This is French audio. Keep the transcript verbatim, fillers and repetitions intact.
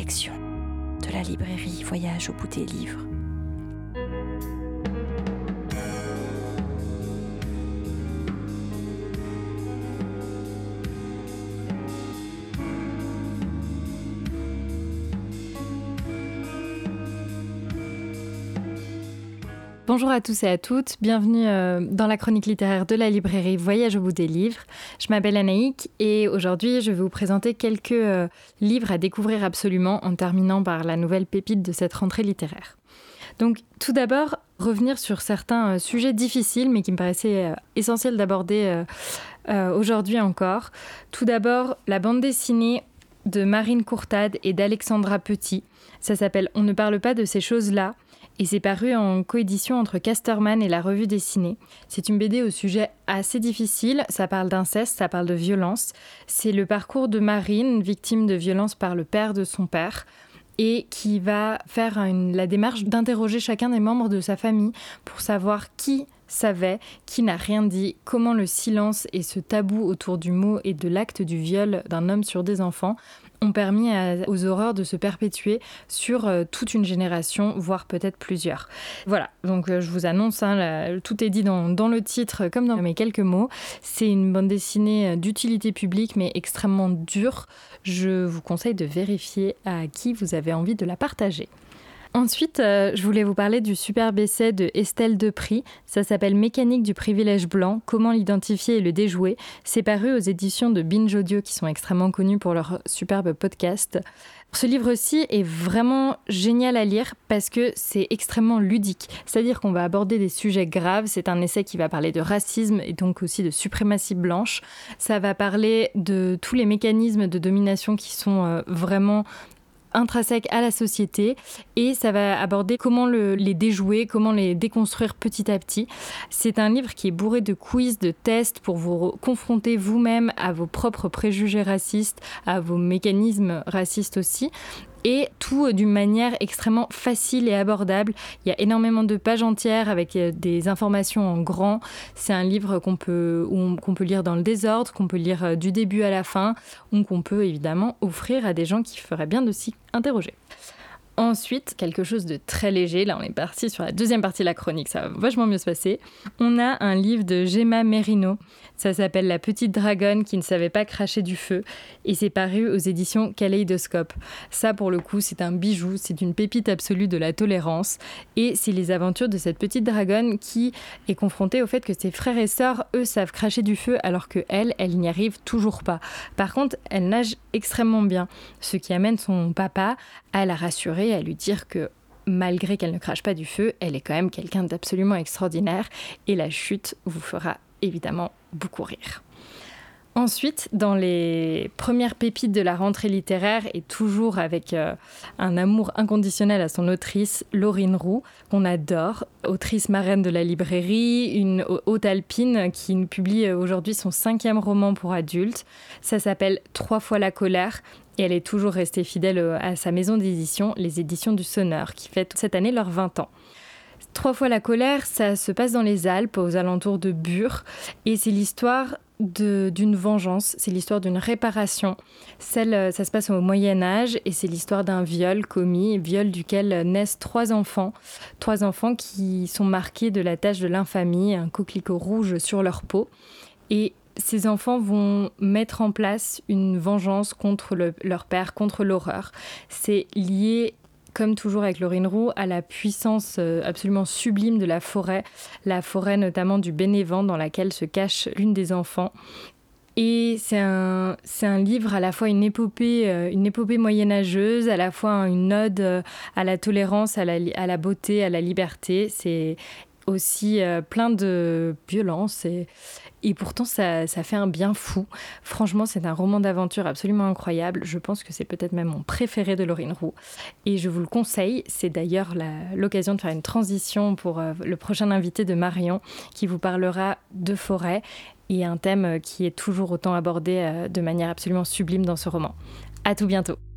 sélection de la librairie Voyage au bout des livres. Bonjour à tous et à toutes, bienvenue euh, dans la chronique littéraire de la librairie Voyage au bout des livres. Je m'appelle Anaïk et aujourd'hui je vais vous présenter quelques euh, livres à découvrir absolument en terminant par la nouvelle pépite de cette rentrée littéraire. Donc tout d'abord, revenir sur certains euh, sujets difficiles mais qui me paraissaient euh, essentiels d'aborder euh, euh, aujourd'hui encore. Tout d'abord, la bande dessinée de Marine Courtade et d'Alexandra Petit. Ça s'appelle « On ne parle pas de ces choses-là ». Et c'est paru en coédition entre Casterman et la Revue Dessinée. C'est une B D au sujet assez difficile, ça parle d'inceste, ça parle de violence. C'est le parcours de Marine, victime de violence par le père de son père, et qui va faire une, la démarche d'interroger chacun des membres de sa famille pour savoir qui savait, qui n'a rien dit, comment le silence et ce tabou autour du mot et de l'acte du viol d'un homme sur des enfants ont permis à, aux horreurs de se perpétuer sur euh, toute une génération, voire peut-être plusieurs. Voilà, donc euh, je vous annonce, hein, là, tout est dit dans, dans le titre comme dans mes quelques mots. C'est une bande dessinée d'utilité publique mais extrêmement dure. Je vous conseille de vérifier à qui vous avez envie de la partager. Ensuite, euh, je voulais vous parler du superbe essai de Estelle Depris. Ça s'appelle « Mécanique du privilège blanc, comment l'identifier et le déjouer ». C'est paru aux éditions de Binge Audio qui sont extrêmement connus pour leur superbe podcast. Ce livre-ci est vraiment génial à lire parce que c'est extrêmement ludique. C'est-à-dire qu'on va aborder des sujets graves. C'est un essai qui va parler de racisme et donc aussi de suprématie blanche. Ça va parler de tous les mécanismes de domination qui sont euh, vraiment intrinsèque à la société et ça va aborder comment le, les déjouer, comment les déconstruire petit à petit. C'est un livre qui est bourré de quiz, de tests pour vous confronter vous-même à vos propres préjugés racistes, à vos mécanismes racistes aussi. Et tout d'une manière extrêmement facile et abordable. Il y a énormément de pages entières avec des informations en grand. C'est un livre qu'on peut, qu'on peut lire dans le désordre, qu'on peut lire du début à la fin, ou qu'on peut évidemment offrir à des gens qui feraient bien de s'y interroger. Ensuite, quelque chose de très léger, là on est parti sur la deuxième partie de la chronique, ça va vachement mieux se passer. On a un livre de Gemma Merino, ça s'appelle « La petite dragonne qui ne savait pas cracher du feu » et c'est paru aux éditions Kaleidoscope. Ça pour le coup c'est un bijou, c'est une pépite absolue de la tolérance et c'est les aventures de cette petite dragonne qui est confrontée au fait que ses frères et sœurs, eux, savent cracher du feu alors qu'elle, elle n'y arrive toujours pas. Par contre, elle nage extrêmement bien, ce qui amène son papa à la rassurer et à lui dire que malgré qu'elle ne crache pas du feu, elle est quand même quelqu'un d'absolument extraordinaire et la chute vous fera évidemment beaucoup rire. Ensuite, dans les premières pépites de la rentrée littéraire et toujours avec euh, un amour inconditionnel à son autrice, Laurine Roux, qu'on adore, autrice marraine de la librairie, une haute alpine qui publie aujourd'hui son cinquième roman pour adultes. Ça s'appelle « Trois fois la colère ». Et elle est toujours restée fidèle à sa maison d'édition, les éditions du Sonneur, qui fête cette année leurs vingt ans. Trois fois la colère, ça se passe dans les Alpes, aux alentours de Bure, et c'est l'histoire de, d'une vengeance, c'est l'histoire d'une réparation. Celle, ça se passe au Moyen-Âge, et c'est l'histoire d'un viol commis, viol duquel naissent trois enfants, trois enfants qui sont marqués de la tache de l'infamie, un coquelicot rouge sur leur peau, et ces enfants vont mettre en place une vengeance contre le, leur père, contre l'horreur. C'est lié, comme toujours avec Laurine Roux, à la puissance absolument sublime de la forêt, la forêt notamment du Bénévent dans laquelle se cache l'une des enfants. Et c'est un, c'est un livre à la fois une épopée, une épopée moyenâgeuse, à la fois une ode à la tolérance, à la, à la beauté, à la liberté. C'est aussi euh, plein de violence et, et pourtant ça, ça fait un bien fou. Franchement, c'est un roman d'aventure absolument incroyable. Je pense que c'est peut-être même mon préféré de Laurine Roux et je vous le conseille. C'est d'ailleurs la, l'occasion de faire une transition pour euh, le prochain invité de Marion qui vous parlera de forêt et un thème qui est toujours autant abordé euh, de manière absolument sublime dans ce roman. À tout bientôt.